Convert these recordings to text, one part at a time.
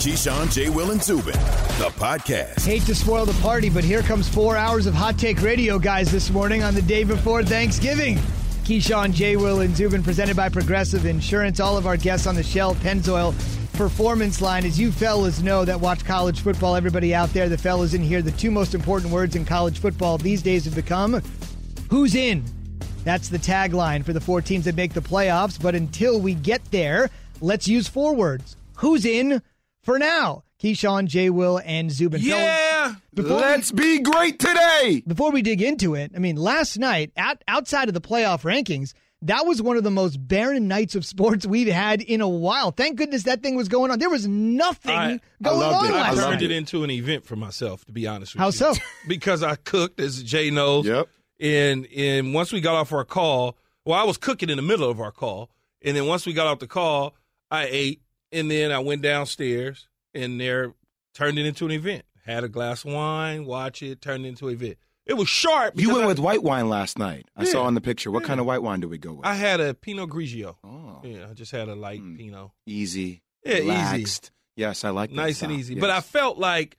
Keyshawn, J. Will, and Zubin, the podcast. Hate to spoil the party, but here comes 4 hours of Hot Take Radio, guys, this morning on the day before Thanksgiving. Keyshawn, J. Will, and Zubin, presented by Progressive Insurance. All of our guests on the Shell Pennzoil Performance Line. As you fellas know that watch college football, everybody out there, the fellas in here, the two most important words in college football these days have become, who's in? That's the tagline for the 4 teams that make the playoffs. But until we get there, let's use 4 words. Who's in for now? Keyshawn, J. Will, and Zubin. Yeah, let's be great today. Before we dig into it, I mean, last night, outside of the playoff rankings, that was one of the most barren nights of sports we've had in a while. Thank goodness that thing was going on. There was nothing going on last night. I turned it into an event for myself, to be honest with you. How so? Because I cooked, as Jay knows. Yep. And once we got off our call, well, I was cooking in the middle of our call. And then once we got off the call, I ate. And then I went downstairs, and there turned it into an event. Had a glass of wine, watch it, turned it into an event. It was sharp. You went with white wine last night. I saw in the picture. What kind of white wine did we go with? I had a Pinot Grigio. Oh. Yeah, I just had a light Pinot. Easy. Yeah, relaxed. easy. Yes, I like that. Nice style. and easy. Yes. But I felt like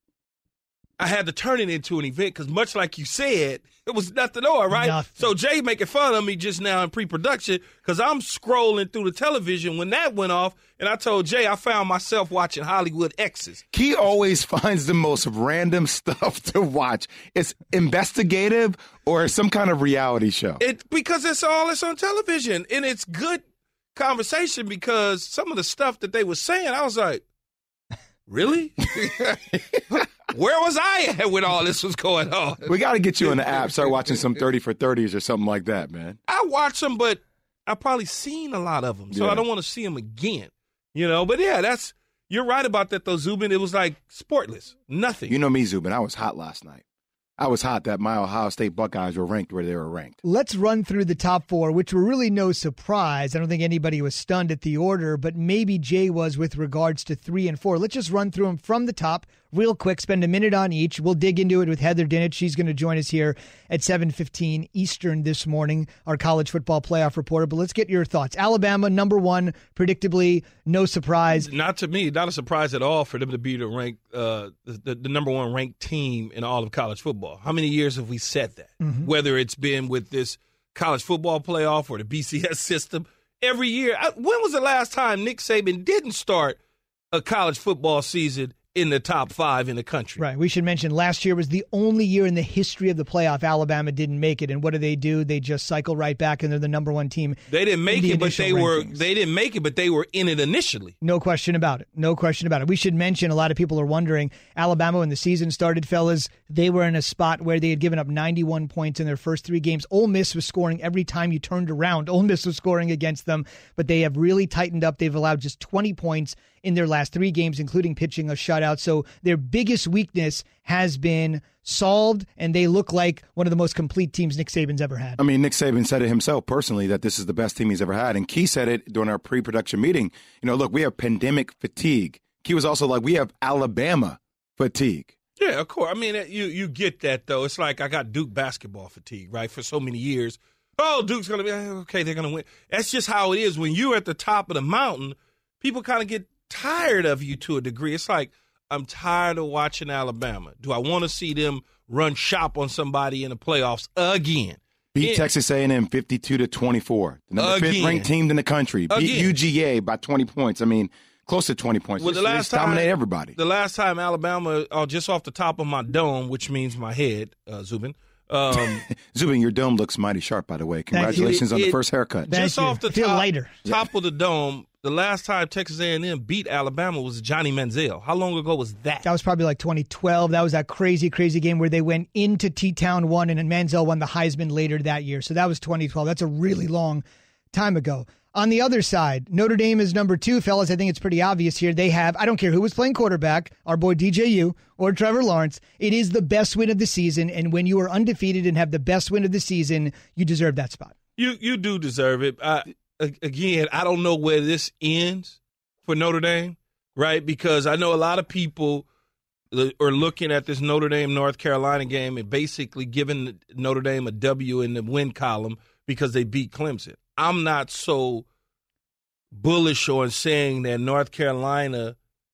I had to turn it into an event because much like you said, it was nothing on, right? Nothing. So Jay making fun of me just now in pre-production because I'm scrolling through the television when that went off, and I told Jay I found myself watching Hollywood X's. Key always finds the most random stuff to watch. It's investigative or some kind of reality show. Because it's on television, and it's good conversation because some of the stuff that they were saying, I was like, really? Where was I at when all this was going on? We got to get you on the app. Start watching some 30 for 30s or something like that, man. I watch them, but I probably seen a lot of them, so Yeah. I don't want to see them again. But yeah, you're right about that though, Zubin. It was like sportless, nothing. You know me, Zubin. I was hot last night. I was hot that my Ohio State Buckeyes were ranked where they were ranked. Let's run through the top 4, which were really no surprise. I don't think anybody was stunned at the order, but maybe Jay was with regards to 3 and 4. Let's just run through them from the top real quick, spend a minute on each. We'll dig into it with Heather Dinich. She's going to join us here at 7:15 Eastern this morning, our college football playoff reporter. But let's get your thoughts. Alabama, number 1, predictably, no surprise. Not to me, not a surprise at all for them to be the number 1 ranked team in all of college football. How many years have we said that? Mm-hmm. Whether it's been with this college football playoff or the BCS system, every year. When was the last time Nick Saban didn't start a college football season in the top 5 in the country? Right. We should mention last year was the only year in the history of the playoff Alabama didn't make it. And what do? They just cycle right back, and they're the number 1 team. They didn't make it, but they were in it initially. No question about it. No question about it. We should mention, a lot of people are wondering, Alabama, when the season started, fellas, they were in a spot where they had given up 91 points in their first 3 games. Ole Miss was scoring every time you turned around. Ole Miss was scoring against them, but they have really tightened up. They've allowed just 20 points in their last 3 games, including pitching a shutout. So their biggest weakness has been solved, and they look like one of the most complete teams Nick Saban's ever had. I mean, Nick Saban said it himself personally that this is the best team he's ever had. And Key said it during our pre-production meeting. Look, we have pandemic fatigue. Key was also like, we have Alabama fatigue. Yeah, of course. I mean, you get that, though. It's like I got Duke basketball fatigue, right, for so many years. Oh, Duke's going to be, okay, they're going to win. That's just how it is. When you're at the top of the mountain, people kind of get tired of you to a degree. It's like, I'm tired of watching Alabama. Do I want to see them run shop on somebody in the playoffs again? Beat Texas A&M 52-24. The number 5th ranked team in the country. Beat UGA by 20 points. I mean, close to 20 points. Well, They dominate everybody. The last time Alabama, just off the top of my dome, which means my head, Zubin. Zubin, your dome looks mighty sharp, by the way. Congratulations on the first haircut. Just off the top of the dome, the last time Texas A&M beat Alabama was Johnny Manziel. How long ago was that? That was probably like 2012. That was that crazy game where they went into T-Town, won, and then Manziel won the Heisman later that year. So that was 2012. That's a really long time ago. On the other side, Notre Dame is number 2, fellas. I think it's pretty obvious here. They have, I don't care who was playing quarterback, our boy DJU or Trevor Lawrence. It is the best win of the season, and when you are undefeated and have the best win of the season, you deserve that spot. You do deserve it. Again, I don't know where this ends for Notre Dame, right? Because I know a lot of people are looking at this Notre Dame-North Carolina game and basically giving Notre Dame a W in the win column because they beat Clemson. I'm not so bullish on saying that North Carolina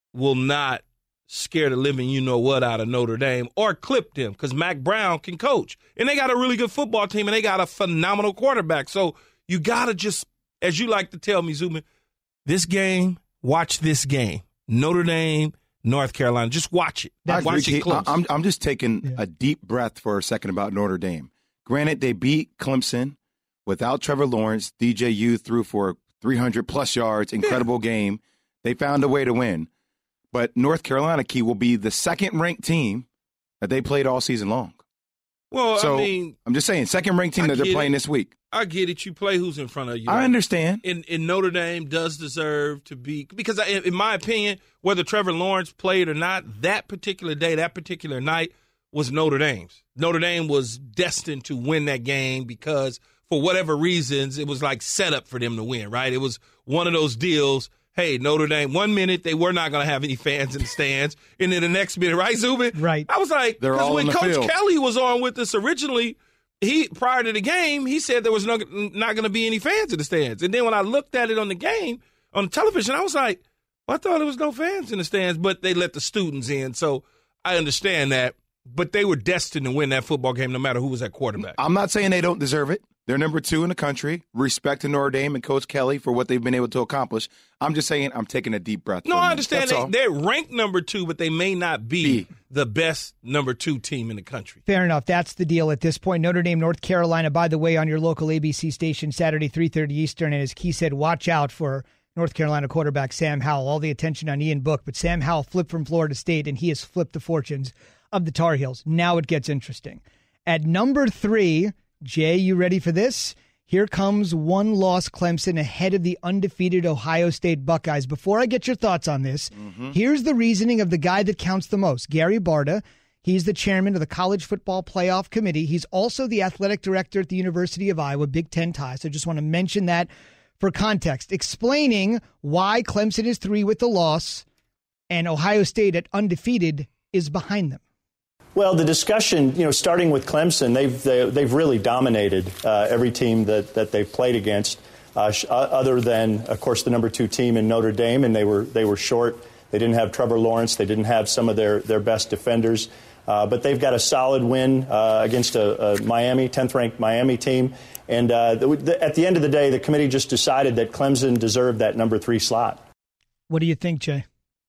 will not scare the living you-know-what out of Notre Dame or clip them because Mac Brown can coach. And they got a really good football team, and they got a phenomenal quarterback. So you got to just, as you like to tell me, Zubin, this game, watch this game. Notre Dame, North Carolina. Just watch it. Watch it close. I'm just taking a deep breath for a second about Notre Dame. Granted, they beat Clemson without Trevor Lawrence. DJU threw for 300-plus yards, incredible game. They found a way to win. But North Carolina, Key, will be the second-ranked team that they played all season long. Well, so, I mean, I'm just saying, second-ranked team that they're playing this week. I get it. You play who's in front of you. I understand. And Notre Dame does deserve to be – because, in my opinion, whether Trevor Lawrence played or not, that particular day, that particular night was Notre Dame's. Notre Dame was destined to win that game because, for whatever reasons, it was like set up for them to win, right? It was one of those deals – hey, Notre Dame, 1 minute, they were not going to have any fans in the stands. And then the next minute, right, Zubin? Right. I was like, because when Coach field. Kelly was on with us originally, prior to the game, he said there was not going to be any fans in the stands. And then when I looked at it on the game, on the television, I was like, well, I thought there was no fans in the stands, but they let the students in. So I understand that. But they were destined to win that football game no matter who was at quarterback. I'm not saying they don't deserve it. They're number 2 in the country. Respect to Notre Dame and Coach Kelly for what they've been able to accomplish. I'm just saying I'm taking a deep breath. No, I understand. They're ranked number 2, but they may not be the best number 2 team in the country. Fair enough. That's the deal at this point. Notre Dame, North Carolina, by the way, on your local ABC station, Saturday, 3:30 Eastern. And as Key said, watch out for North Carolina quarterback Sam Howell. All the attention on Ian Book, but Sam Howell flipped from Florida State, and he has flipped the fortunes of the Tar Heels. Now it gets interesting. At number 3, Jay, you ready for this? Here comes one-loss Clemson ahead of the undefeated Ohio State Buckeyes. Before I get your thoughts on this, here's the reasoning of the guy that counts the most, Gary Barta. He's the chairman of the College Football Playoff Committee. He's also the athletic director at the University of Iowa, Big Ten ties. So I just want to mention that for context, explaining why Clemson is 3 with the loss and Ohio State at undefeated is behind them. Well, the discussion, starting with Clemson, they've really dominated every team that they've played against, other than, of course, the number 2 team in Notre Dame, and they were short. They didn't have Trevor Lawrence. They didn't have some of their best defenders. But they've got a solid win against a Miami, 10th-ranked Miami team. And at the end of the day, the committee just decided that Clemson deserved that number 3 slot. What do you think, Jay?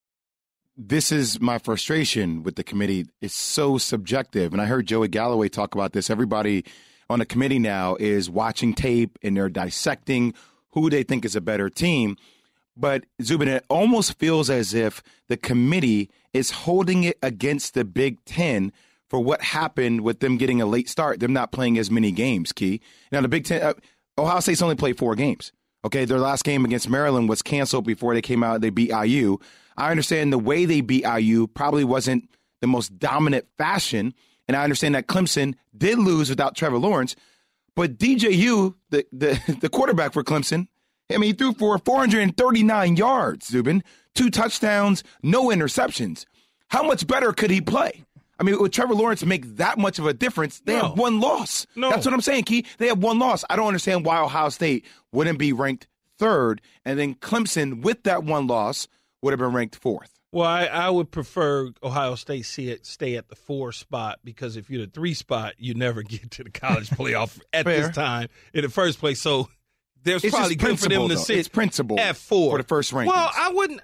This is my frustration with the committee. It's so subjective. And I heard Joey Galloway talk about this. Everybody on the committee now is watching tape and they're dissecting who they think is a better team. But, Zubin, it almost feels as if the committee is holding it against the Big Ten for what happened with them getting a late start, them not playing as many games, Key. Now, the Big Ten, Ohio State's only played 4 games. Okay, their last game against Maryland was canceled before they came out. They beat IU. I understand the way they beat IU probably wasn't the most dominant fashion, and I understand that Clemson did lose without Trevor Lawrence. But DJU, the quarterback for Clemson, I mean, he threw for 439 yards, Zubin, 2 touchdowns, no interceptions. How much better could he play? I mean, would Trevor Lawrence make that much of a difference? They have 1 loss. No. That's what I'm saying, Key. They have 1 loss. I don't understand why Ohio State wouldn't be ranked 3rd, and then Clemson, with that 1 loss, would have been ranked 4th. Well, I would prefer Ohio State stay at the 4 spot, because if you're the 3 spot, you never get to the college playoff at this time in the first place. So there's probably good for them to sit it's principle at 4 for the first rankings. Well,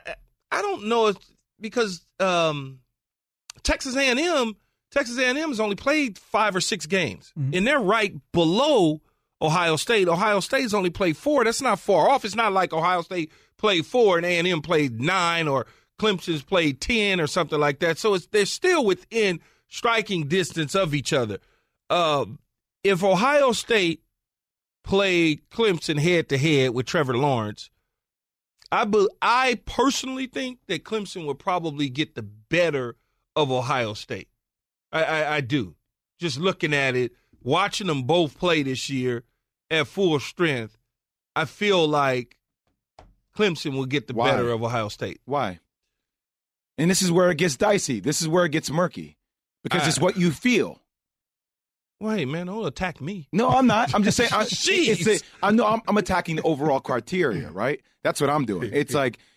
I don't know if, because Texas A&M has only played 5 or 6 games, and they're right below Ohio State. Ohio State's only played 4. That's not far off. It's not like Ohio State played 4 and A&M played 9, or Clemson's played 10 or something like that. So they're still within striking distance of each other. If Ohio State played Clemson head-to-head with Trevor Lawrence, I personally think that Clemson would probably get the better of Ohio State. I do. Just looking at it, watching them both play this year at full strength, I feel like Clemson will get the better of Ohio State. Why? And this is where it gets dicey. This is where it gets murky, because it's what you feel. Wait, man, don't attack me. No, I'm not. I'm just saying. Jeez. I know I'm attacking the overall criteria, right? That's what I'm doing. It's like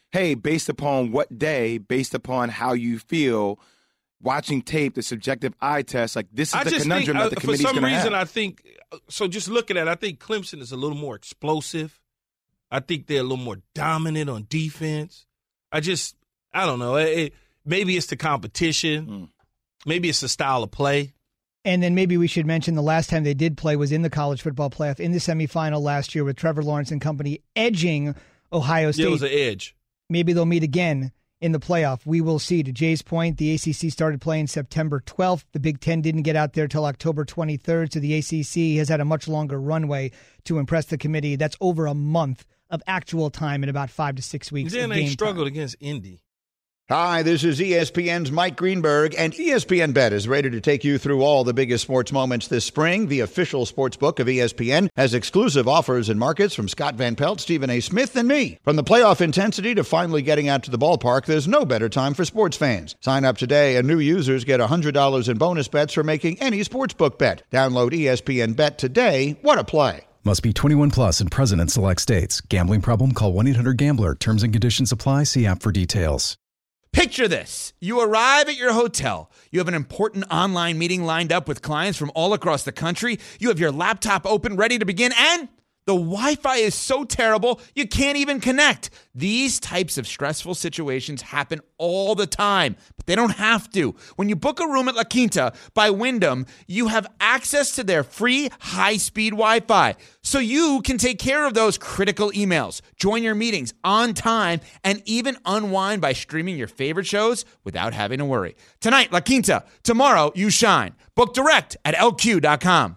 hey, based upon what day, based upon how you feel, watching tape, the subjective eye test, like this is the conundrum that the committee's going to have. For some reason, I think, so just looking at it, I think Clemson is a little more explosive. I think they're a little more dominant on defense. I don't know. Maybe it's the competition. Maybe it's the style of play. And then maybe we should mention the last time they did play was in the college football playoff in the semifinal last year with Trevor Lawrence and company edging Ohio State. Yeah, it was an edge. Maybe they'll meet again in the playoff. We will see. To Jay's point, the ACC started playing September 12th. The Big Ten didn't get out there till October 23rd, so the ACC has had a much longer runway to impress the committee. That's over a month of actual time in about 5 to 6 weeks. Then they struggled against Indy. Hi, this is ESPN's Mike Greenberg, and ESPN Bet is ready to take you through all the biggest sports moments this spring. The official sports book of ESPN has exclusive offers and markets from Scott Van Pelt, Stephen A. Smith, and me. From the playoff intensity to finally getting out to the ballpark, there's no better time for sports fans. Sign up today, and new users get $100 in bonus bets for making any sportsbook bet. Download ESPN Bet today. What a play. Must be 21 plus and present in select states. Gambling problem? Call 1-800-GAMBLER. Terms and conditions apply. See app for details. Picture this. You arrive at your hotel. You have an important online meeting lined up with clients from all across the country. You have your laptop open, ready to begin, and the Wi-Fi is so terrible, you can't even connect. These types of stressful situations happen all the time, but they don't have to. When you book a room at La Quinta by Wyndham, you have access to their free high-speed Wi-Fi, so you can take care of those critical emails, join your meetings on time, and even unwind by streaming your favorite shows without having to worry. Tonight, La Quinta. Tomorrow, you shine. Book direct at LQ.com.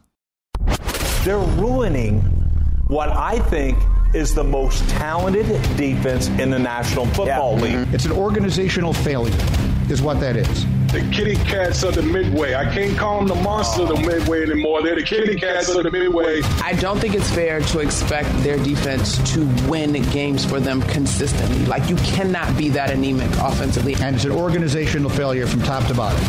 They're ruining what I think is the most talented defense in the National Football League. It's an organizational failure, is what that is. The kitty cats of the Midway. I can't call them the monsters of the Midway anymore. They're the kitty cats of the Midway. I don't think it's fair to expect their defense to win games for them consistently. Like, you cannot be that anemic offensively. And it's an organizational failure from top to bottom.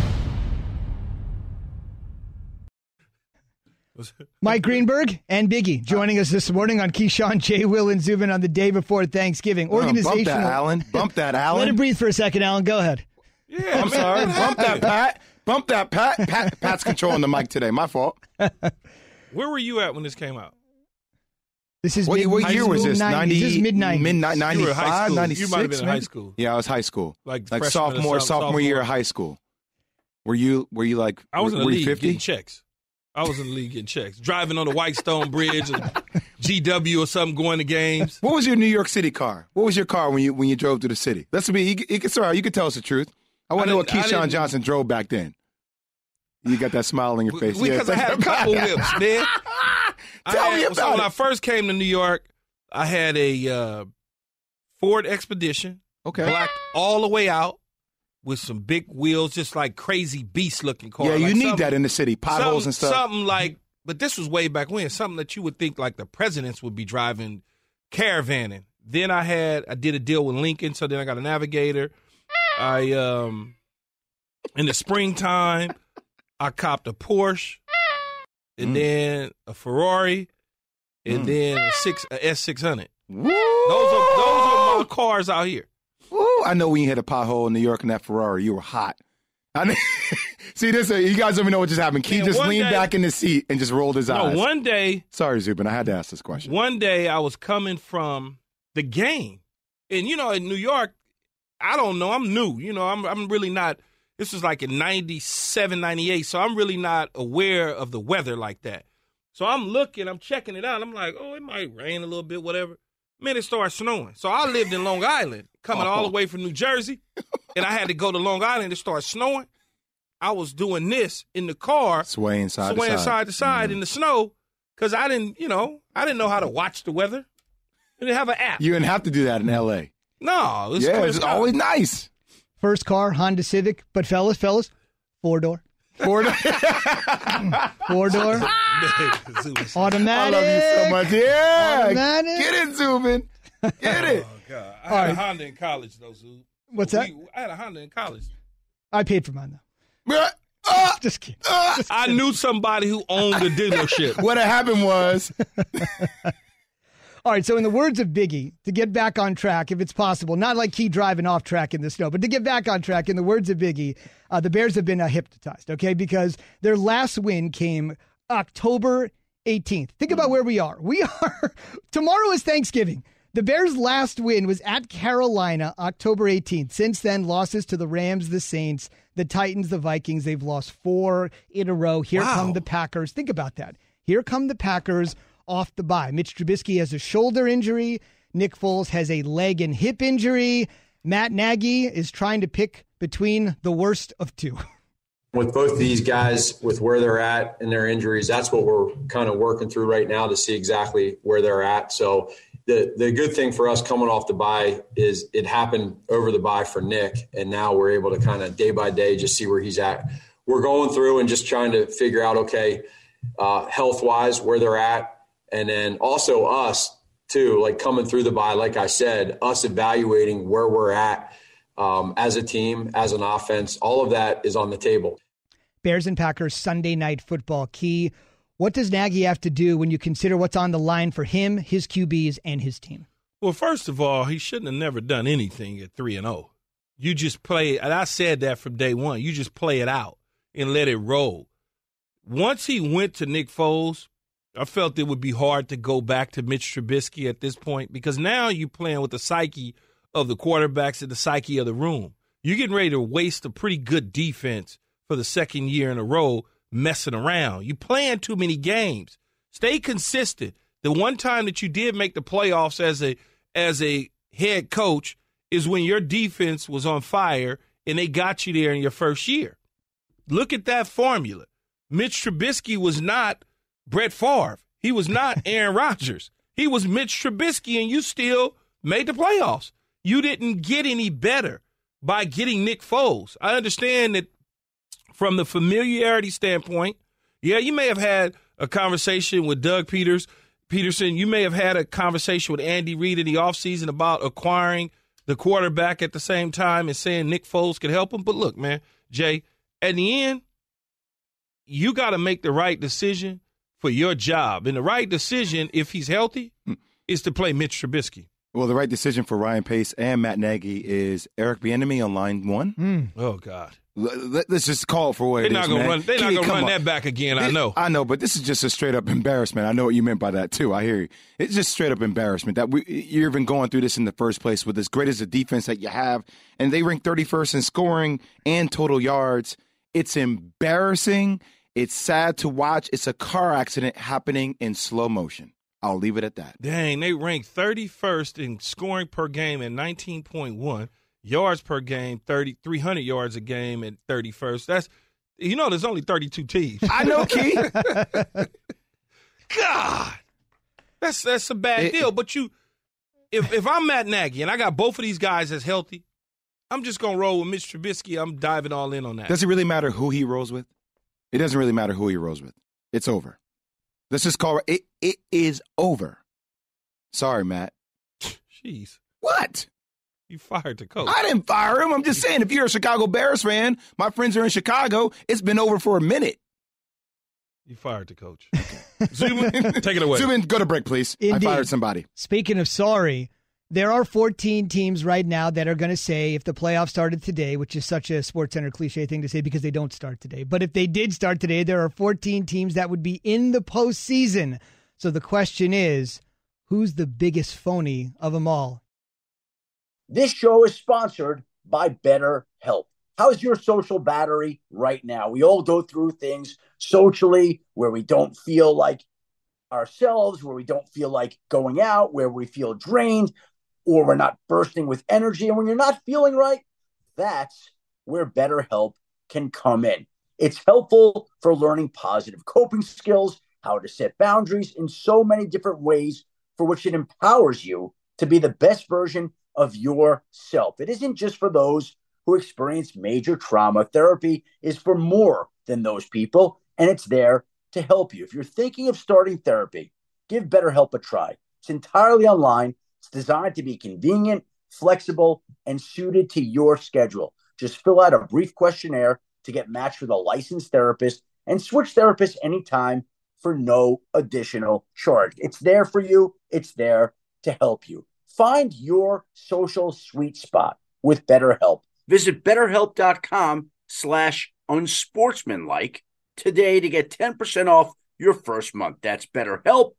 Mike Greenberg and Biggie joining us this morning on Keyshawn, J. Will, and Zubin on the day before Thanksgiving. Organizational. Bump that, Alan. Bump that, Alan. Let it breathe for a second, Alan. Go ahead. Yeah, I'm sorry. Bump that, Pat. Bump that, Pat. Pat's controlling the mic today. My fault. Where were you at when this came out? This is what year was this? 90s. This is mid-90s. Mid-95, 96? You might have been in high school. Yeah, I was high school. Like sophomore year of high school. Were you like, I was in the were league you 50? getting checks. I was in the league getting checks. Driving on the Whitestone Bridge, or GW or something, going to games. What was your New York City car? What was your car when you drove through the city? You can tell us the truth. I want to know what Keyshawn Johnson drove back then. You got that smile on your face. Because I had a couple whips, man. Tell me about it. When I first came to New York, I had a Ford Expedition, blacked all the way out, with some big wheels, just like crazy beast-looking car. Yeah, like you need that in the city, potholes and stuff. Something like, but this was way back when, something that you would think like the presidents would be driving, caravanning. Then I did a deal with Lincoln, so then I got a Navigator. In the springtime, I copped a Porsche, and then a Ferrari, and then a S600. Those are my cars out here. Woo, I know when you hit a pothole in New York in that Ferrari, you were hot. See, you guys don't even know what just happened. Key just leaned back in the seat and just rolled his eyes. One day. Sorry, Zubin, I had to ask this question. One day I was coming from the game. And, in New York, I don't know. I'm new. I'm really not. This was like in 97, 98. So I'm really not aware of the weather like that. So I'm checking it out. I'm like, oh, it might rain a little bit, whatever. Man, it started snowing. So I lived in Long Island, coming all the way from New Jersey, and I had to go to Long Island. It started snowing. I was doing this in the car, swaying side to side in the snow, because I didn't know how to watch the weather. I didn't have an app. You didn't have to do that in L.A. No, it's always nice. First car, Honda Civic, but fellas, 4-door. 4-door. 4-door. Automatic. I love you so much. Yeah. Automatic. Get it, Zubin. Get it. Oh, God. I had a Honda in college, though, Zub. What's that? I had a Honda in college. I paid for mine, though. Just kidding. I knew somebody who owned a dealership. What had happened was... All right, so in the words of Biggie, to get back on track, if it's possible, not like Key driving off track in the snow, but to get back on track, in the words of Biggie, the Bears have been hypnotized, okay? Because their last win came October 18th. Think about where we are. Tomorrow is Thanksgiving. The Bears' last win was at Carolina, October 18th. Since then, losses to the Rams, the Saints, the Titans, the Vikings. They've lost 4 in a row. Here come the Packers. Think about that. Here come the Packers off the bye. Mitch Trubisky has a shoulder injury. Nick Foles has a leg and hip injury. Matt Nagy is trying to pick between the worst of two. With both of these guys, with where they're at and their injuries, that's what we're kind of working through right now to see exactly where they're at. So the good thing for us coming off the bye is it happened over the bye for Nick, and now we're able to kind of day by day just see where he's at. We're going through and just trying to figure out, okay, health-wise, where they're at, and then also us too, like coming through the bye, like I said, us evaluating where we're at as a team, as an offense. All of that is on the table. Bears and Packers Sunday Night Football. Key, what does Nagy have to do when you consider what's on the line for him, his QBs, and his team? Well, first of all, he shouldn't have never done anything at 3-0. You just play, and I said that from day one, you just play it out and let it roll. Once he went to Nick Foles, I felt it would be hard to go back to Mitch Trubisky at this point, because now you're playing with the psyche of the quarterbacks and the psyche of the room. You're getting ready to waste a pretty good defense for the second year in a row messing around. You're playing too many games. Stay consistent. The one time that you did make the playoffs as a head coach is when your defense was on fire and they got you there in your first year. Look at that formula. Mitch Trubisky was not Brett Favre. He was not Aaron Rodgers. He was Mitch Trubisky, and you still made the playoffs. You didn't get any better by getting Nick Foles. I understand that from the familiarity standpoint, yeah, you may have had a conversation with Doug Peterson. You may have had a conversation with Andy Reid in the offseason about acquiring the quarterback at the same time and saying Nick Foles could help him. But look, man, Jay, at the end, you got to make the right decision for your job. And the right decision, if he's healthy, is to play Mitch Trubisky. Well, the right decision for Ryan Pace and Matt Nagy is Eric Bieniemy on line 1. Oh, God. Let's just call it for what it is, They're not going to run that back again, I know. I know, but this is just a straight-up embarrassment. I know what you meant by that, too. I hear you. It's just straight-up embarrassment that you're even going through this in the first place with as great as the defense that you have, and they rank 31st in scoring and total yards. It's embarrassing. It's sad to watch. It's a car accident happening in slow motion. I'll leave it at that. Dang, they ranked 31st in scoring per game at 19.1. Yards per game, 300 yards a game at 31st. That's, there's only 32 teams. I know, Key. God, that's a bad deal. But if I'm Matt Nagy and I got both of these guys as healthy, I'm just going to roll with Mitch Trubisky. I'm diving all in on that. Does it really matter who he rolls with? It doesn't really matter who he rolls with. It's over. Let's just call it. It is over. Sorry, Matt. Jeez. What? You fired the coach. I didn't fire him. I'm just saying, if you're a Chicago Bears fan, my friends are in Chicago, it's been over for a minute. You fired the coach. Okay. Zubin, take it away. Zubin, go to break, please. Indeed. I fired somebody. Speaking of sorry, there are 14 teams right now that are going to say if the playoffs started today, which is such a SportsCenter cliche thing to say because they don't start today, but if they did start today, there are 14 teams that would be in the postseason. So the question is, who's the biggest phony of them all? This show is sponsored by BetterHelp. How's your social battery right now? We all go through things socially where we don't feel like ourselves, where we don't feel like going out, where we feel drained, or we're not bursting with energy. And when you're not feeling right, that's where BetterHelp can come in. It's helpful for learning positive coping skills, how to set boundaries in so many different ways for which it empowers you to be the best version of yourself. It isn't just for those who experience major trauma. Therapy is for more than those people, and it's there to help you. If you're thinking of starting therapy, give BetterHelp a try. It's entirely online. It's designed to be convenient, flexible, and suited to your schedule. Just fill out a brief questionnaire to get matched with a licensed therapist and switch therapists anytime for no additional charge. It's there for you. It's there to help you. Find your social sweet spot with BetterHelp. Visit BetterHelp.com/unsportsmanlike today to get 10% off your first month. That's BetterHelp,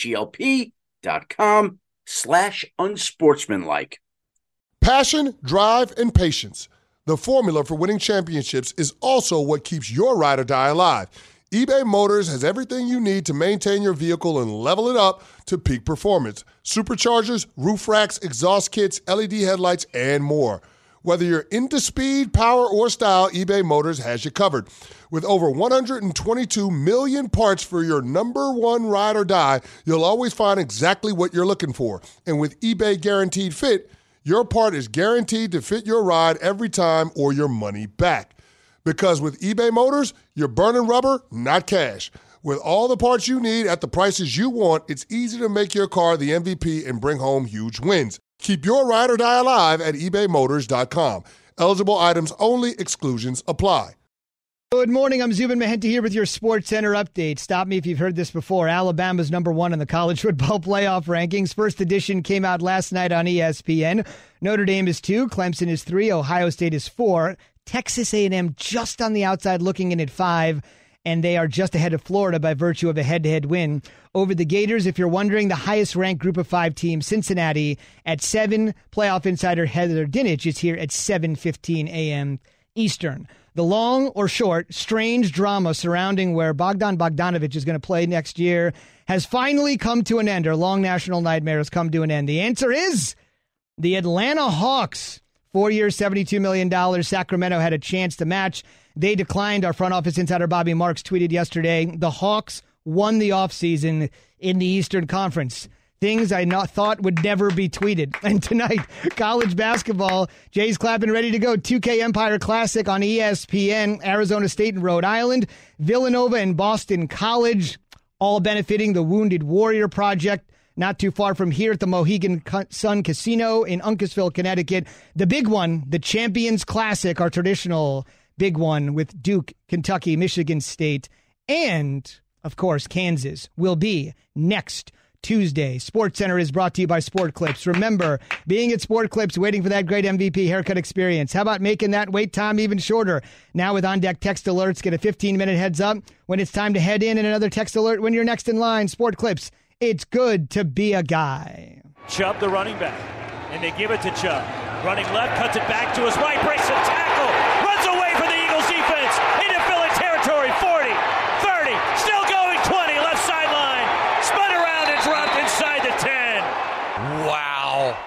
HELP.com/unsportsmanlike. Passion, drive, and patience. The formula for winning championships is also what keeps your ride or die alive. eBay Motors has everything you need to maintain your vehicle and level it up to peak performance. Superchargers, roof racks, exhaust kits, LED headlights, and more. Whether you're into speed, power, or style, eBay Motors has you covered. With over 122 million parts for your number one ride or die, you'll always find exactly what you're looking for. And with eBay Guaranteed Fit, your part is guaranteed to fit your ride every time or your money back. Because with eBay Motors, you're burning rubber, not cash. With all the parts you need at the prices you want, it's easy to make your car the MVP and bring home huge wins. Keep your ride or die alive at ebaymotors.com. Eligible items only. Exclusions apply. Good morning. I'm Zubin Mehenti here with your Sports Center update. Stop me if you've heard this before. Alabama's number one in the college football playoff rankings. First edition came out last night on ESPN. Notre Dame is 2, Clemson is 3, Ohio State is 4, Texas A&M just on the outside looking in at 5, and they are just ahead of Florida by virtue of a head-to-head win over the Gators. If you're wondering, the highest-ranked group of 5 team, Cincinnati, at 7. Playoff insider Heather Dinich is here at 7:15 a.m. Eastern. The long or short, strange drama surrounding where Bogdan Bogdanović is going to play next year has finally come to an end. Our long national nightmare has come to an end. The answer is the Atlanta Hawks. 4 years, $72 million. Sacramento had a chance to match. They declined. Our front office insider Bobby Marks tweeted yesterday, the Hawks won the offseason in the Eastern Conference. Things I thought would never be tweeted. And tonight, college basketball, Jay's clapping ready to go. 2K Empire Classic on ESPN, Arizona State and Rhode Island, Villanova and Boston College, all benefiting the Wounded Warrior Project. Not too far from here at the Mohegan Sun Casino in Uncasville, Connecticut. The big one, the Champions Classic, our traditional big one with Duke, Kentucky, Michigan State, and, of course, Kansas will be next Tuesday. SportsCenter is brought to you by Sport Clips. Remember, being at Sport Clips, waiting for that great MVP haircut experience. How about making that wait time even shorter? Now with on-deck text alerts, get a 15-minute heads up when it's time to head in, and another text alert when you're next in line. Sport Clips. It's good to be a guy. Chubb, the running back, and they give it to Chubb. Running left, cuts it back to his right, breaks a tackle, runs away from the Eagles defense, into Philly territory, 40, 30, still going, 20, left sideline, spun around and dropped inside the 10. Wow.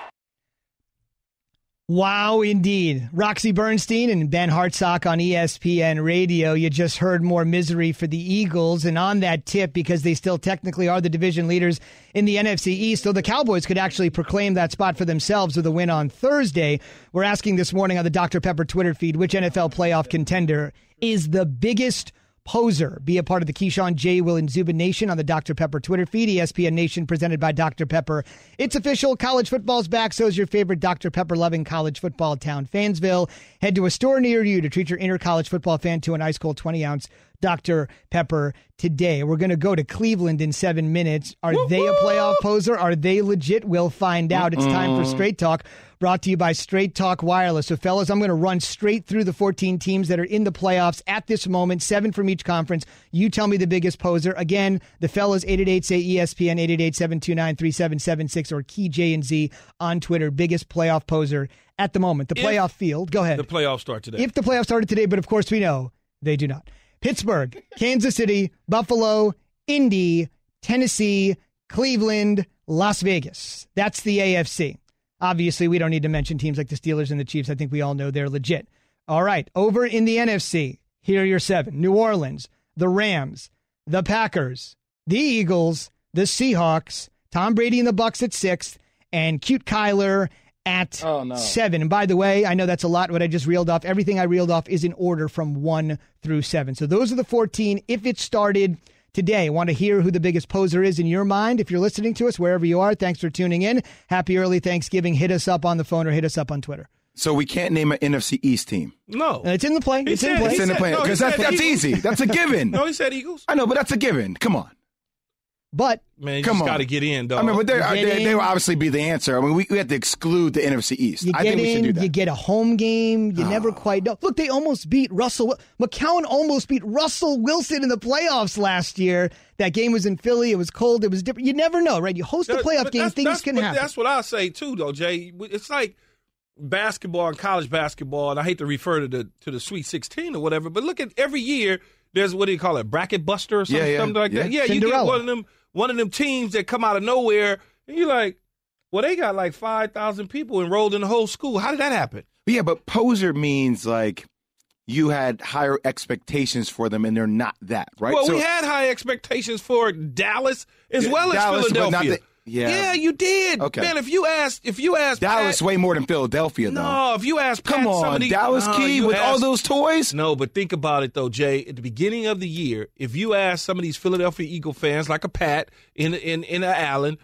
Wow, indeed. Roxy Bernstein and Ben Hartsock on ESPN Radio. You just heard more misery for the Eagles. And on that tip, because they still technically are the division leaders in the NFC East, so the Cowboys could actually proclaim that spot for themselves with a win on Thursday. We're asking this morning on the Dr. Pepper Twitter feed, which NFL playoff contender is the biggest poser? Be a part of the Keyshawn, J. Will, and Zubin Nation on the Dr. Pepper Twitter feed. ESPN Nation presented by Dr. Pepper. It's official. College football's back. So is your favorite Dr. Pepper-loving college football town, Fansville. Head to a store near you to treat your inner college football fan to an ice-cold 20-ounce Dr. Pepper today. We're going to go to Cleveland in 7 minutes. Are they a playoff poser? Are they legit? We'll find out. It's time for Straight Talk, brought to you by Straight Talk Wireless. So, fellas, I'm going to run straight through the 14 teams that are in the playoffs at this moment, 7 from each conference. You tell me the biggest poser. Again, the fellas, 888-SAY-ESPN, 888-729-3776, or Key J and Z on Twitter. Biggest playoff poser at the moment. The playoff field. Go ahead. The playoffs start today. If the playoffs started today, but of course we know they do not. Pittsburgh, Kansas City, Buffalo, Indy, Tennessee, Cleveland, Las Vegas. That's the AFC. Obviously, we don't need to mention teams like the Steelers and the Chiefs. I think we all know they're legit. All right, over in the NFC, here are your 7. New Orleans, the Rams, the Packers, the Eagles, the Seahawks, Tom Brady and the Bucs at 6th, and cute Kyler at 7. And by the way, I know that's a lot what I just reeled off. Everything I reeled off is in order from 1 through 7. So those are the 14. If it started today, want to hear who the biggest poser is in your mind? If you're listening to us, wherever you are, thanks for tuning in. Happy early Thanksgiving. Hit us up on the phone or hit us up on Twitter. So we can't name an NFC East team. No. It's in the play. It's in the play. It's in the play. Because that's easy. That's a given. No, he said Eagles. I know, but that's a given. Come on. But Man, you Come just on. got to get in, dog. I mean, but they will obviously be the answer. I mean, we have to exclude the NFC East. you I get think we should do in, that. you get a home game. You never quite know. Look, they almost beat McCown almost beat Russell Wilson in the playoffs last year. That game was in Philly. It was cold. It was different. You never know, right? You host a playoff game, things can happen. That's what I say, too, though, Jay. It's like basketball and college basketball, and I hate to refer to the Sweet 16 or whatever, but look at every year, there's, what do you call it, bracket buster or something like that? Yeah, you get one of them teams that come out of nowhere, and you're like, well, they got like 5,000 people enrolled in the whole school. How did that happen? Yeah, but poser means like you had higher expectations for them, and they're not that, right? Well, we had high expectations for Dallas as well Dallas, as but not Philadelphia. Yeah, you did. Okay. Man, if you ask Dallas Pat, way more than Philadelphia, though. No, if you ask Pat, Come on, somebody, Dallas Key with all those toys. No, but think about it though, Jay. At the beginning of the year, if you ask some of these Philadelphia Eagle fans, like a Pat in Allen,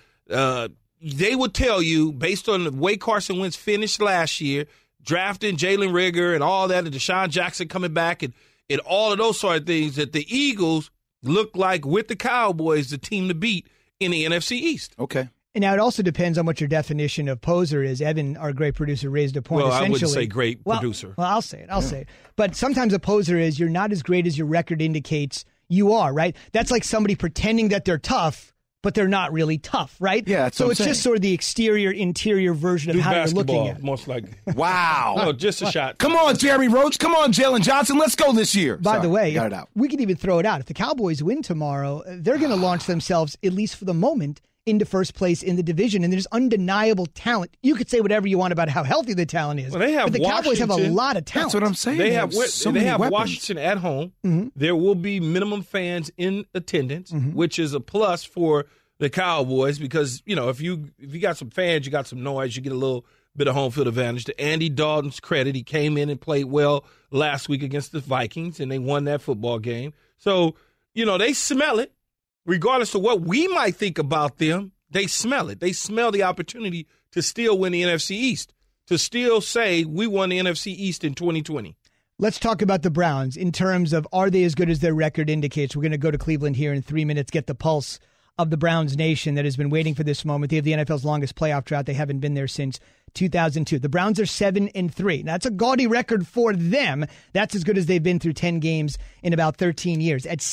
they would tell you, based on the way Carson Wentz finished last year, drafting Jalen Reagor and all that, and Deshaun Jackson coming back, and all of those sort of things, that the Eagles look like, with the Cowboys, the team to beat in the NFC East. Okay. And now it also depends on what your definition of poser is. Evan, our great producer, raised a point. Well, essentially, I wouldn't say great producer. Well, I'll say it. But sometimes a poser is you're not as great as your record indicates you are, right? That's like somebody pretending that they're tough, but they're not really tough, right? Yeah, that's so what I'm it's saying. just sort of the exterior, interior version of Do how you're basketball, looking at it. most likely. Wow. No, just a shot. Come on, Jeremy Roach. Come on, Jalen Johnson. Let's go this year. By the way, got it out. we could even throw it out. If the Cowboys win tomorrow, they're going to launch themselves, at least for the moment, into first place in the division, and there's undeniable talent. You could say whatever you want about how healthy the talent is, Well, they have but the Cowboys have a Washington. lot of talent. That's what I'm saying. They have so many weapons. Washington at home. Mm-hmm. There will be minimum fans in attendance, which is a plus for the Cowboys because, you know, if you got some fans, you got some noise, you get a little bit of home field advantage. To Andy Dalton's credit, he came in and played well last week against the Vikings, and they won that football game. So, you know, they smell it. Regardless of what we might think about them, they smell it. They smell the opportunity to still win the NFC East, to still say we won the NFC East in 2020. Let's talk about the Browns in terms of, are they as good as their record indicates? We're going to go to Cleveland here in 3 minutes, get the pulse of the Browns nation that has been waiting for this moment. They have the NFL's longest playoff drought. They haven't been there since 2002. The Browns are 7-3. Now, that's a gaudy record for them. That's as good as they've been through 10 games in about 13 years. At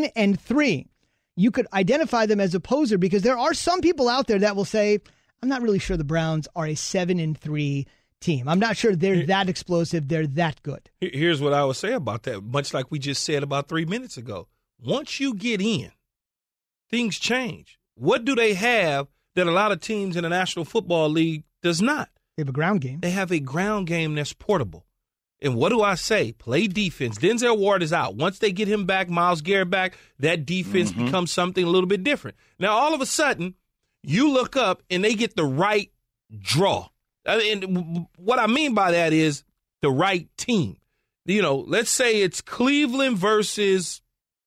7-3, you could identify them as a poser because there are some people out there that will say, I'm not really sure the Browns are a 7-3 team. I'm not sure they're that explosive. They're that good. Here's what I would say about that, much like we just said about 3 minutes ago. Once you get in, things change. What do they have that a lot of teams in the National Football League does not? They have a ground game. They have a ground game that's portable. And what do I say? Play defense. Denzel Ward is out. Once they get him back, Myles Garrett back, that defense becomes something a little bit different. Now, all of a sudden, you look up and they get the right draw. And what I mean by that is the right team. You know, let's say it's Cleveland versus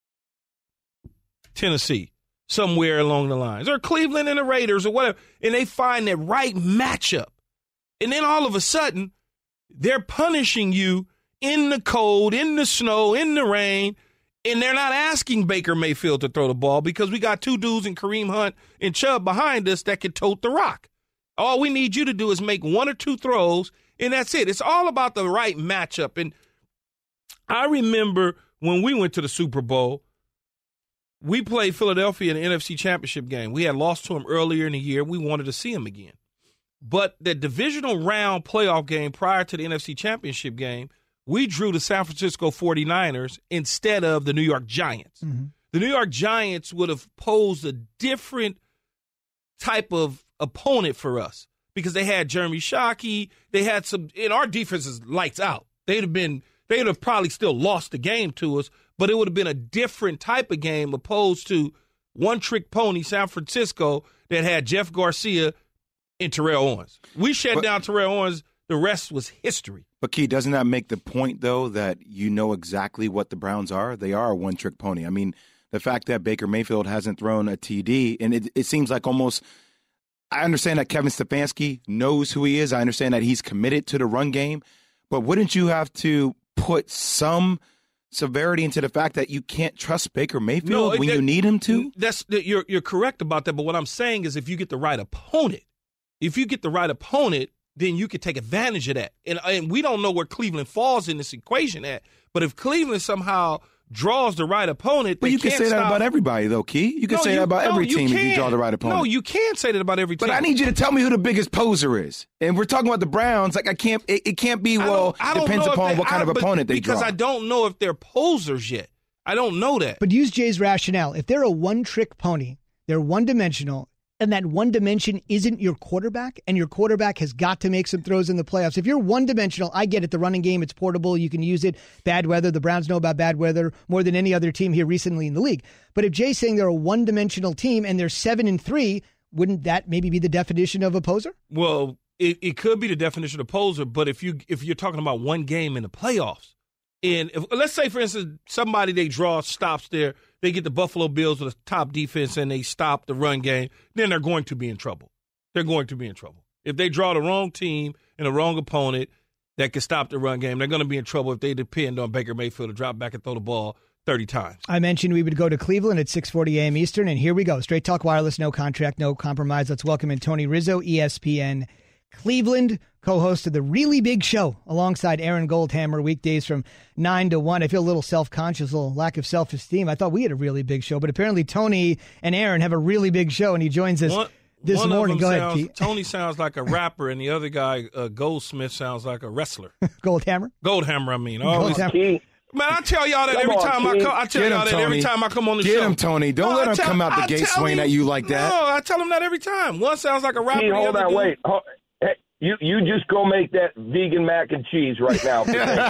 Tennessee, somewhere along the lines, or Cleveland and the Raiders or whatever, and they find that right matchup. And then all of a sudden, they're punishing you in the cold, in the snow, in the rain, and they're not asking Baker Mayfield to throw the ball because we got two dudes in Kareem Hunt and Chubb behind us that can tote the rock. All we need you to do is make one or two throws, and that's it. It's all about the right matchup. And I remember when we went to the Super Bowl, we played Philadelphia in the NFC Championship game. We had lost to them earlier in the year. We wanted to see them again. But the divisional round playoff game prior to the NFC Championship game, we drew the San Francisco 49ers instead of the New York Giants. The New York Giants would have posed a different type of opponent for us because they had Jeremy Shockey. They had some, and our defense is lights out. They'd have probably still lost the game to us, but it would have been a different type of game opposed to one-trick pony San Francisco that had Jeff Garcia and Terrell Owens. We shut down Terrell Owens. The rest was history. But, Key, doesn't that make the point, though, that you know exactly what the Browns are? They are a one-trick pony. I mean, the fact that Baker Mayfield hasn't thrown a TD, and it seems like almost – I understand that Kevin Stefanski knows who he is. I understand that he's committed to the run game. But wouldn't you have to put some severity into the fact that you can't trust Baker Mayfield when you need him to? You're correct about that, but what I'm saying is if you get the right opponent, then you could take advantage of that. And we don't know where Cleveland falls in this equation at, but if Cleveland somehow draws the right opponent, but you can say that about everybody, though, Key. You can say that about every team if you draw the right opponent. No, you can't say that about every team. But I need you to tell me who the biggest poser is. And we're talking about the Browns. Like, it can't be, depends upon what kind of opponent they draw. Because I don't know if they're posers yet. I don't know that. But use Jay's rationale. If they're a one-trick pony, they're one-dimensional, and that one dimension isn't your quarterback, and your quarterback has got to make some throws in the playoffs. If you're one-dimensional, I get it. The running game, it's portable. You can use it. Bad weather. The Browns know about bad weather more than any other team here recently in the league. But if Jay's saying they're a one-dimensional team and they're 7-3, wouldn't that maybe be the definition of a poser? Well, it could be the definition of poser, but if you're talking about one game in the playoffs, and let's say, for instance, somebody they draw stops there, they get the Buffalo Bills with a top defense and they stop the run game, then they're going to be in trouble. They're going to be in trouble. If they draw the wrong team and the wrong opponent that can stop the run game, they're going to be in trouble if they depend on Baker Mayfield to drop back and throw the ball 30 times. I mentioned we would go to Cleveland at 6:40 a.m. Eastern, and here we go. Straight Talk Wireless, no contract, no compromise. Let's welcome in Tony Rizzo, ESPN Cleveland, co-host of The Really Big Show, alongside Aaron Goldhammer, weekdays from 9 to 1. I feel a little self-conscious, a little lack of self-esteem. I thought we had a really big show, but apparently Tony and Aaron have a really big show, and he joins us this morning. Go ahead, Pete. Tony sounds like a rapper, and the other guy, Goldsmith, sounds like a wrestler. Goldhammer? Goldhammer, I mean. Goldhammer. Man, I tell y'all that every time I come on the show. Get him, Tony. Don't let him come out the gate swinging at you like that. No, I tell him that every time. One sounds like a rapper. Key, hold on, wait. Hey, you just go make that vegan mac and cheese right now.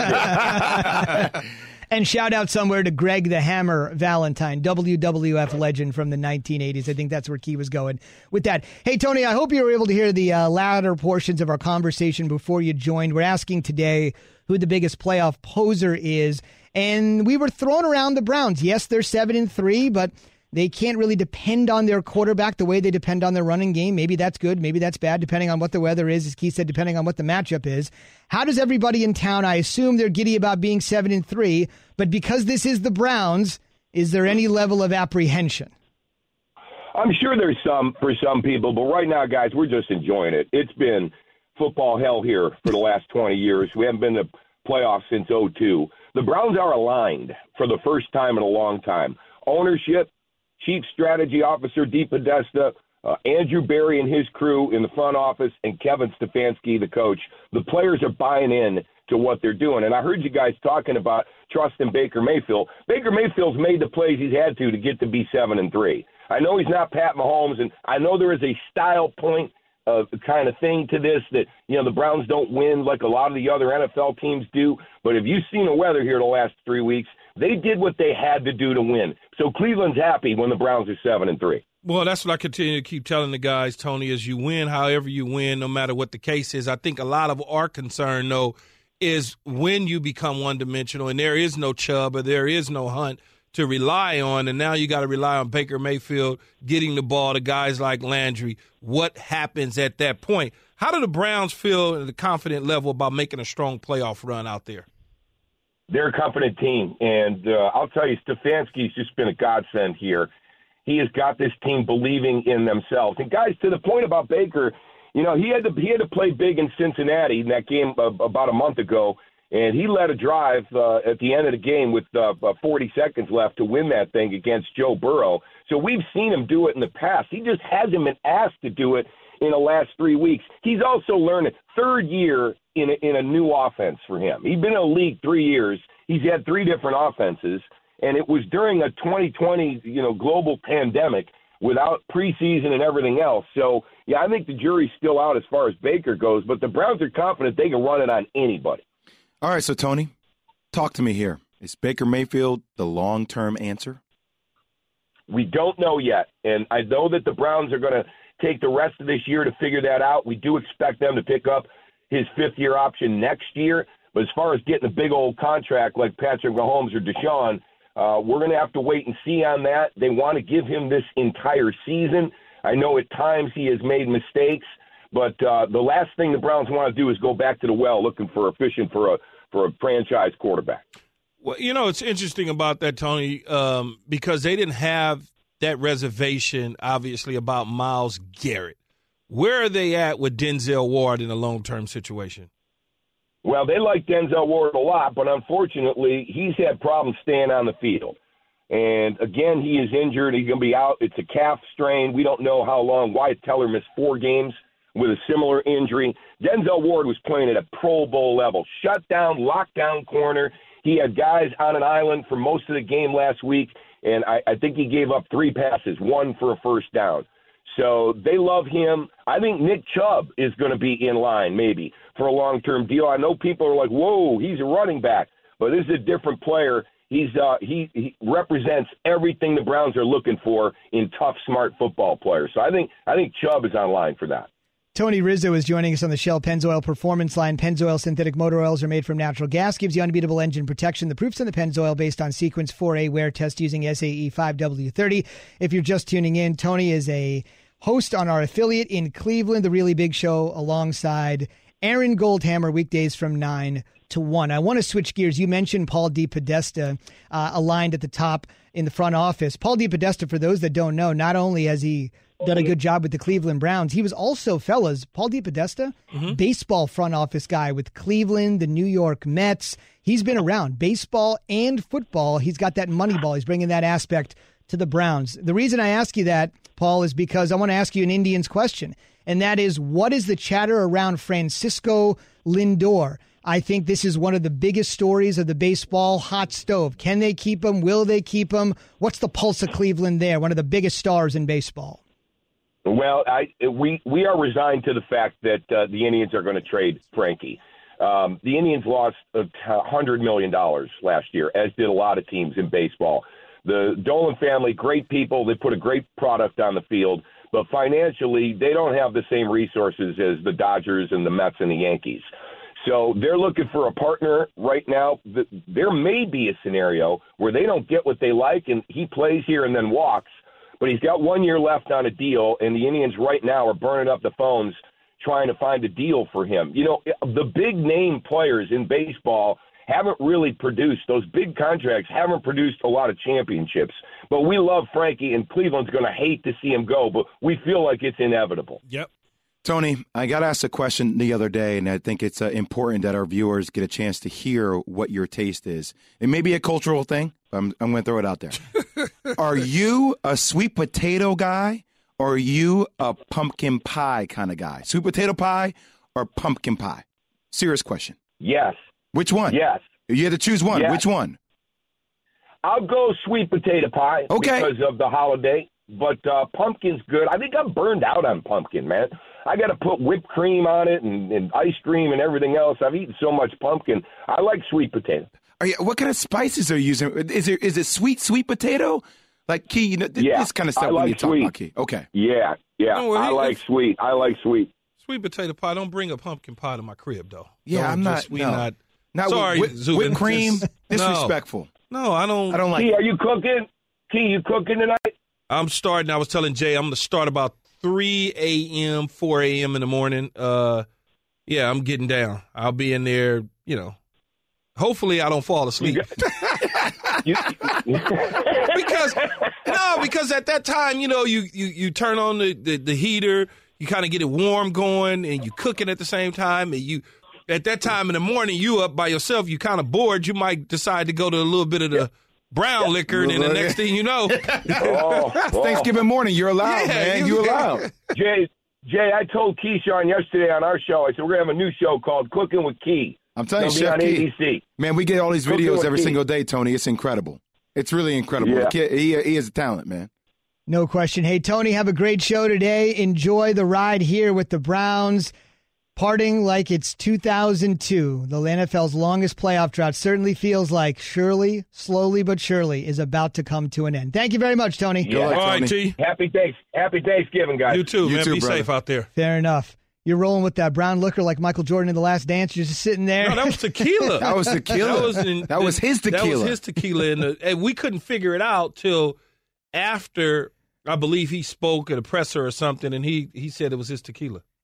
And shout out somewhere to Greg the Hammer Valentine, WWF legend from the 1980s. I think that's where Key was going with that. Hey, Tony, I hope you were able to hear the latter portions of our conversation before you joined. We're asking today who the biggest playoff poser is, and we were throwing around the Browns. Yes, they're 7-3, but they can't really depend on their quarterback the way they depend on their running game. Maybe that's good. Maybe that's bad, depending on what the weather is, as Keith said, depending on what the matchup is. How does everybody in town, I assume they're giddy about being 7-3, but because this is the Browns, is there any level of apprehension? I'm sure there's some for some people, but right now, guys, we're just enjoying it. It's been football hell here for the last 20 years. We haven't been to playoffs since 2002. The Browns are aligned for the first time in a long time. Ownership, Chief Strategy Officer DePodesta, Andrew Berry and his crew in the front office, and Kevin Stefanski, the coach. The players are buying in to what they're doing. And I heard you guys talking about trusting Baker Mayfield. Baker Mayfield's made the plays he's had to get to be 7-3. I know he's not Pat Mahomes, and I know there is a style point kind of thing to this that, the Browns don't win like a lot of the other NFL teams do. But if you've seen the weather here the last 3 weeks, they did what they had to do to win. So Cleveland's happy when the Browns are 7-3. Well, that's what I continue to keep telling the guys, Tony, is you win however you win, no matter what the case is. I think a lot of our concern, though, is when you become one-dimensional and there is no Chubb or there is no Hunt to rely on, and now you got to rely on Baker Mayfield getting the ball to guys like Landry. What happens at that point? How do the Browns feel at the confident level about making a strong playoff run out there? They're a confident team, and I'll tell you, Stefanski's just been a godsend here. He has got this team believing in themselves. And, guys, to the point about Baker, he had to play big in Cincinnati in that game about a month ago, and he led a drive at the end of the game with 40 seconds left to win that thing against Joe Burrow. So we've seen him do it in the past. He just hasn't been asked to do it in the last 3 weeks. He's also learned third year in a new offense for him. He's been in the league 3 years. He's had three different offenses, and it was during a 2020, global pandemic without preseason and everything else. So, yeah, I think the jury's still out as far as Baker goes, but the Browns are confident they can run it on anybody. All right, so, Tony, talk to me here. Is Baker Mayfield the long-term answer? We don't know yet, and I know that the Browns are going to take the rest of this year to figure that out. We do expect them to pick up his fifth-year option next year, but as far as getting a big old contract like Patrick Mahomes or Deshaun, we're going to have to wait and see on that. They want to give him this entire season. I know at times he has made mistakes, but the last thing the Browns want to do is go back to the well looking for fishing for a franchise quarterback. Well, it's interesting about that, Tony, because they didn't have that reservation, obviously, about Myles Garrett. Where are they at with Denzel Ward in a long-term situation? Well, they like Denzel Ward a lot, but unfortunately, he's had problems staying on the field. And, again, he is injured. He's going to be out. It's a calf strain. We don't know how long. Wyatt Teller missed 4 games with a similar injury. Denzel Ward was playing at a Pro Bowl level. Shut down, lockdown corner. He had guys on an island for most of the game last week, and I think he gave up 3 passes, 1 for a first down. So they love him. I think Nick Chubb is going to be in line maybe for a long-term deal. I know people are like, whoa, he's a running back. But this is a different player. He represents everything the Browns are looking for in tough, smart football players. So I think Chubb is on line for that. Tony Rizzo is joining us on the Shell Pennzoil Performance Line. Pennzoil synthetic motor oils are made from natural gas, gives you unbeatable engine protection. The proof's in the Pennzoil based on Sequence 4A wear test using SAE 5W30. If you're just tuning in, Tony is a host on our affiliate in Cleveland, The Really Big Show, alongside Aaron Goldhammer, weekdays from 9 to 1. I want to switch gears. You mentioned Paul DePodesta aligned at the top in the front office. Paul DePodesta, for those that don't know, not only has he done a good job with the Cleveland Browns, he was also, fellas, Paul DePodesta, baseball front office guy with Cleveland, the New York Mets. He's been around baseball and football. He's got that money ball. He's bringing that aspect to the Browns. The reason I ask you that, Paul, is because I want to ask you an Indians question, and that is, what is the chatter around Francisco Lindor? I think this is one of the biggest stories of the baseball hot stove. Can they keep him? Will they keep him? What's the pulse of Cleveland there? One of the biggest stars in baseball. Well, we are resigned to the fact that the Indians are going to trade Frankie. The Indians lost $100 million last year, as did a lot of teams in baseball. The Dolan family, great people. They put a great product on the field. But financially, they don't have the same resources as the Dodgers and the Mets and the Yankees. So they're looking for a partner right now. There may be a scenario where they don't get what they like, and he plays here and then walks. But he's got 1 year left on a deal, and the Indians right now are burning up the phones trying to find a deal for him. The big-name players in baseball haven't really produced. Those big contracts haven't produced a lot of championships. But we love Frankie, and Cleveland's going to hate to see him go, but we feel like it's inevitable. Yep. Tony, I got asked a question the other day, and I think it's important that our viewers get a chance to hear what your taste is. It may be a cultural thing. I'm going to throw it out there. Are you a sweet potato guy, or are you a pumpkin pie kind of guy? Sweet potato pie or pumpkin pie? Serious question. Yes. Which one? Yes. You had to choose one. Yes. Which one? I'll go sweet potato pie because of the holiday, but pumpkin's good. I think I'm burned out on pumpkin, man. I got to put whipped cream on it and ice cream and everything else. I've eaten so much pumpkin. I like sweet potato. What kind of spices are you using? Is it sweet potato? Like, Key, this kind of stuff when you talk about Key. Okay. Yeah. I like sweet. Sweet potato pie. Don't bring a pumpkin pie to my crib, though. Yeah, I'm not. Not sorry, whipped cream. Disrespectful. No, I don't like Key, it. are you cooking? Key, you cooking tonight? I'm starting. I was telling Jay I'm going to start about 3 a.m., 4 a.m. in the morning. Yeah, I'm getting down. I'll be in there, hopefully I don't fall asleep. Because at that time, you turn on the heater, you kind of get it warm going, and you cook it at the same time. And at that time in the morning, you up by yourself, you kind of bored. You might decide to go to a little bit of the brown liquor, and then the next thing you know. Thanksgiving morning, you're allowed, man. You're allowed. Jay, I told Keyshawn yesterday on our show, I said, we're going to have a new show called Cooking with Key. I'm telling you, Chef on Key. ABC. Man, we get all these videos every single day, Tony. It's incredible. It's really incredible. Yeah. The kid, he is a talent, man. No question. Hey, Tony, have a great show today. Enjoy the ride here with the Browns. Parting like it's 2002. The NFL's longest playoff drought certainly feels like slowly but surely, is about to come to an end. Thank you very much, Tony. Yeah. All right, T. Happy Thanksgiving, guys. You too, man. Be safe out there. Fair enough. You're rolling with that brown liquor like Michael Jordan in The Last Dance. You're just sitting there. No, that was tequila. That was tequila. That was his tequila. That was his tequila. And we couldn't figure it out till after, I believe he spoke at a presser or something, and he said it was his tequila.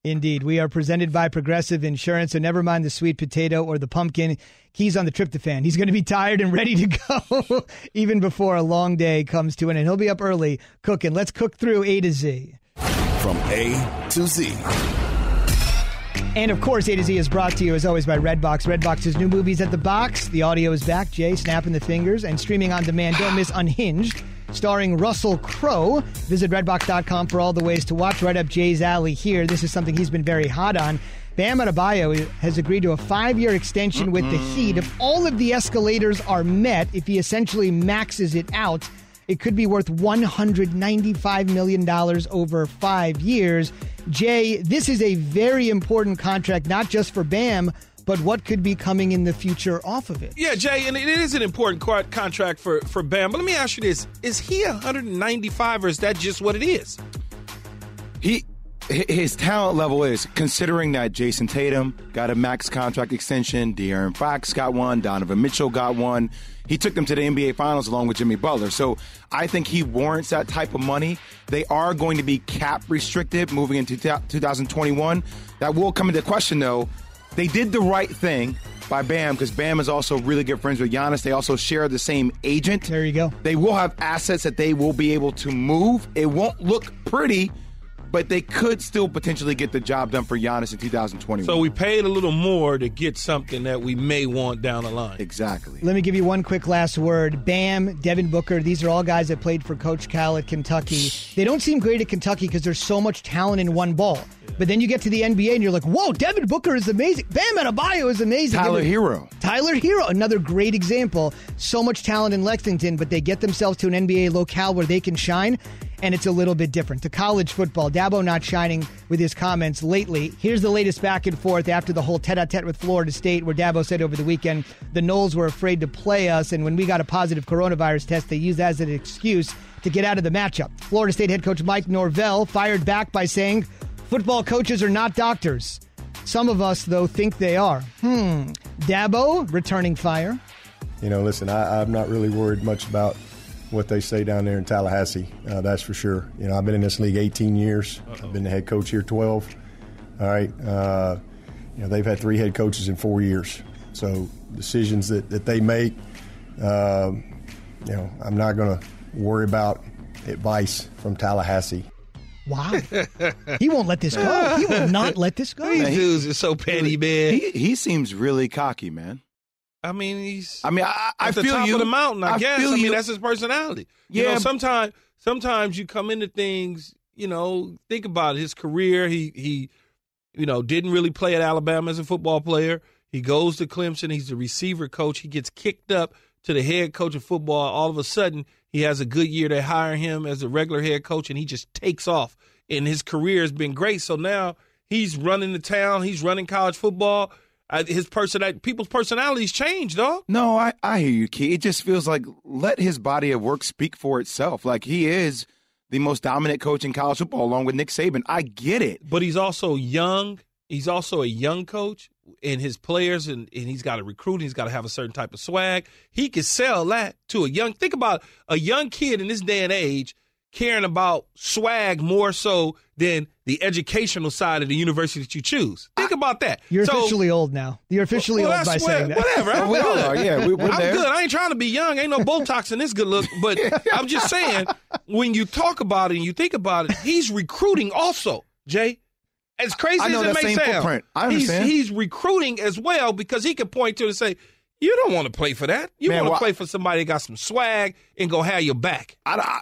Indeed. We are presented by Progressive Insurance, so never mind the sweet potato or the pumpkin. Keys on the tryptophan. He's going to be tired and ready to go even before a long day comes to an end. He'll be up early cooking. Let's cook through A to Z. From A to Z. And, of course, A to Z is brought to you, as always, by Redbox. Redbox's new movies at the box. The audio is back. Jay snapping the fingers. And streaming on demand. Don't miss Unhinged, starring Russell Crowe. Visit Redbox.com for all the ways to watch. Right up Jay's alley here. This is something he's been very hot on. Bam Adebayo has agreed to a 5-year extension with the Heat. If all of the escalators are met, if he essentially maxes it out, it could be worth $195 million over 5 years. Jay, this is a very important contract, not just for Bam, but what could be coming in the future off of it. Yeah, Jay, and it is an important contract for Bam. But let me ask you this. Is he 195 or is that just what it is? His talent level is, considering that Jason Tatum got a max contract extension, De'Aaron Fox got one, Donovan Mitchell got one. He took them to the NBA Finals along with Jimmy Butler. So I think he warrants that type of money. They are going to be cap restricted moving into 2021. That will come into question, though. They did the right thing by Bam because Bam is also really good friends with Giannis. They also share the same agent. There you go. They will have assets that they will be able to move. It won't look pretty, but they could still potentially get the job done for Giannis in 2021. So we paid a little more to get something that we may want down the line. Exactly. Let me give you one quick last word. Bam, Devin Booker, these are all guys that played for Coach Cal at Kentucky. They don't seem great at Kentucky because there's so much talent in one ball. But then you get to the NBA and you're like, whoa, Devin Booker is amazing. Bam Adebayo is amazing. Tyler Hero, another great example. So much talent in Lexington, but they get themselves to an NBA locale where they can shine, and it's a little bit different. To college football, Dabo not shining with his comments lately. Here's the latest back and forth after the whole tete-a-tete with Florida State, where Dabo said over the weekend the Noles were afraid to play us, and when we got a positive coronavirus test, they used that as an excuse to get out of the matchup. Florida State head coach Mike Norvell fired back by saying, football coaches are not doctors. Some of us, though, think they are. Dabo, returning fire. You know, listen, I'm not really worried much about what they say down there in Tallahassee. That's for sure. You know, I've been in this league 18 years. I've been the head coach here 12. All right. You know, they've had 3 head coaches in 4 years. So decisions that they make, you know, I'm not going to worry about advice from Tallahassee. Wow. He won't let this go. He will not let this go. These dudes are so petty, man. He seems really cocky, man. I mean, I at the feel top you. of the mountain, I guess. I mean, that's his personality. Yeah. You know, sometimes you come into things, you know, think about his career. He you know, didn't really play at Alabama as a football player. He goes to Clemson. He's the receiver coach. He gets kicked up to the head coach of football. All of a sudden, he has a good year. They hire him as a regular head coach, and he just takes off. And his career has been great. So now he's running the town. He's running college football. People's personalities change, dog. No, I hear you, Key. It just feels like let his body of work speak for itself. Like, he is the most dominant coach in college football along with Nick Saban. I get it. But he's also young. He's also a young coach, and his players, and he's got to recruit. He's got to have a certain type of swag. He can sell that to think about a young kid in this day and age caring about swag more so than the educational side of the university that you choose. Think about that. You're officially old now. You're officially old by saying that. Whatever. I'm we all good. are. Yeah, we're I'm there. good. I ain't trying to be young. Ain't no Botox in this good look. But I'm just saying, when you talk about it and you think about it, he's recruiting also, Jay. As crazy as it may sound, footprint. I understand. He's recruiting as well because he can point to it and say, you don't want to play for that. You want to play for somebody that got some swag and go have your back.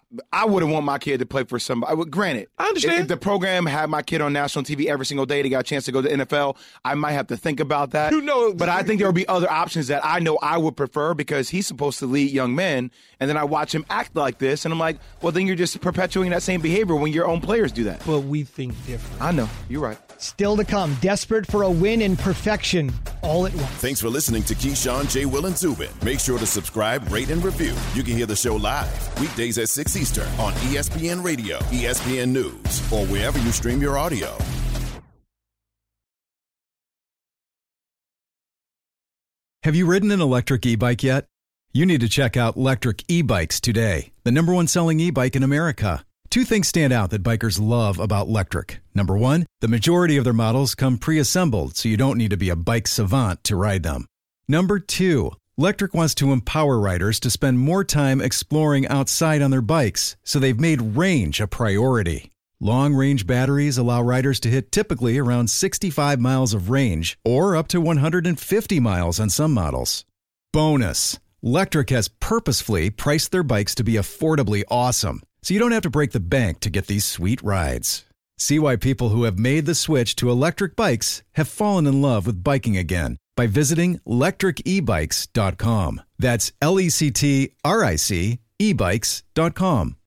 I wouldn't want my kid to play for somebody. Granted, I understand. If the program had my kid on national TV every single day, they got a chance to go to the NFL, I might have to think about that. But I think there would be other options that I know I would prefer because he's supposed to lead young men, and then I watch him act like this, and I'm like, well, then you're just perpetuating that same behavior when your own players do that. But we think different. I know. You're right. Still to come, desperate for a win in perfection all at once. Thanks for listening to Keyshawn, J. Will, and Zubin. Make sure to subscribe, rate, and review. You can hear the show live weekdays at 6 Eastern on ESPN Radio, ESPN News, or wherever you stream your audio. Have you ridden an electric e-bike yet? You need to check out Lectric E-Bikes today, the #1 selling e-bike in America. Two things stand out that bikers love about Lectric. Number one, the majority of their models come pre-assembled, so you don't need to be a bike savant to ride them. Number two, Lectric wants to empower riders to spend more time exploring outside on their bikes, so they've made range a priority. Long-range batteries allow riders to hit typically around 65 miles of range, or up to 150 miles on some models. Bonus, Lectric has purposefully priced their bikes to be affordably awesome, so you don't have to break the bank to get these sweet rides. See why people who have made the switch to electric bikes have fallen in love with biking again by visiting lectricebikes.com. That's LECTRIC ebikes.com.